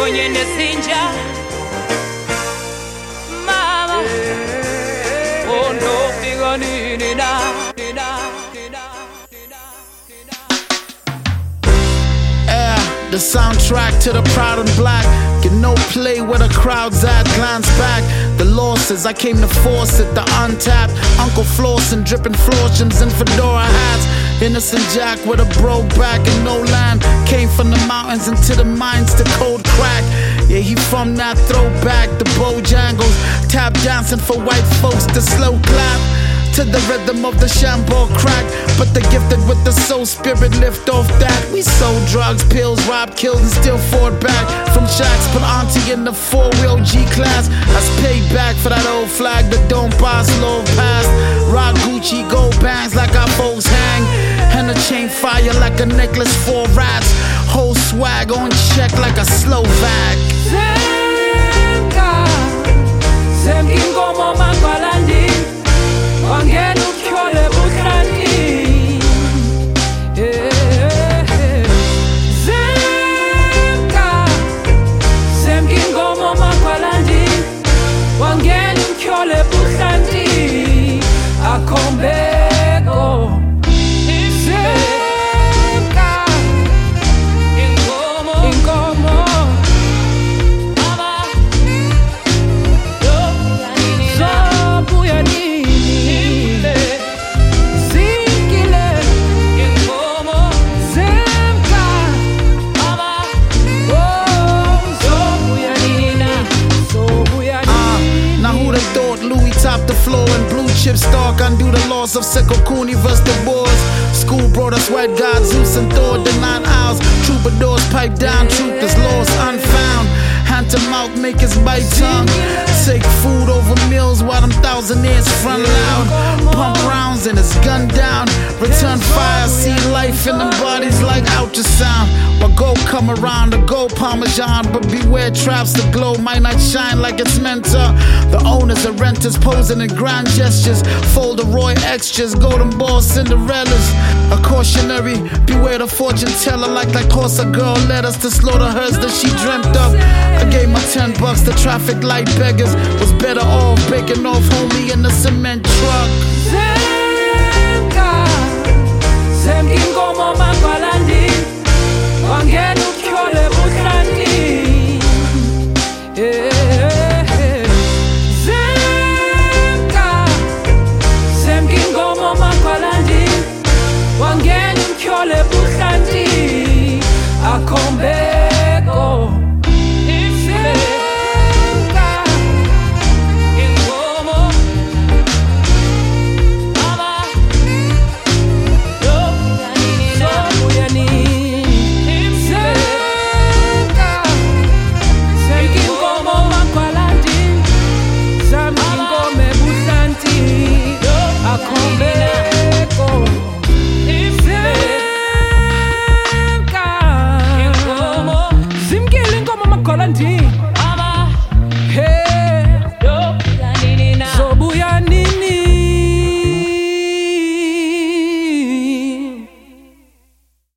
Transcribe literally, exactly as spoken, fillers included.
konye nesinja mama oh no fika nini na The soundtrack to the Proud and Black. Get no play where the crowd's at, glance back. The losses, I came to force it, the untapped. Uncle Flossin, dripping Florshams and fedora hats. Innocent Jack with a broke back and no land. Came from the mountains into the mines to cold crack. Yeah, he from that throwback, the Bojangles. Tap dancing for white folks, the slow clap. To the rhythm of the shampoo crack. But the gifted with the soul spirit lift off that. We sold drugs, pills, robbed, killed and still fought back. From shacks, put auntie in the four-wheel G-Class. That's payback for that old flag that don't pass, low past. Rock Gucci, gold bands like our folks hang. And a chain fire like a necklace for rats. Whole swag on check like a Slovak. Zenga, Zemgingomo Mangwalandi. Wangena ukyole buhlani Zemka Zemgingomo Mangwalandi Wangena ukyole buhlani Akombeko Zemka Ingomo Ingomo Mama Zobuyani Top the floor and blue chip stalk undo the laws of Sekokuni versus the wars. School brought us white gods, Zeus and Thor, the nine owls. Troubadours pipe down, truth is lost, unfound. Hand to mouth, make his bite tongue. Take food over meals while them thousandaires front loud. Pump rounds and it's gunned down. Return fire, see life in them bodies like ultrasound. While gold come around, the gold parmesan. But beware traps, the glow might not shine like it's meant to. The owners and renters posing in grand gestures. Fold the Roy extras, golden balls, Cinderellas. A cautionary, beware the fortune teller. Like that course a girl led us to slaughter hers that she dreamt of. I gave my ten bucks to traffic light beggars. Was better off breaking off homie in the cement truck. Zenga, Zemgingomo Mangwalandi. Wangena ukyole buhlani Zemka Zemgingomo Mangwalandi Wangena ukyole buhlani Akombeko Zimkile inkomo Magwalandi.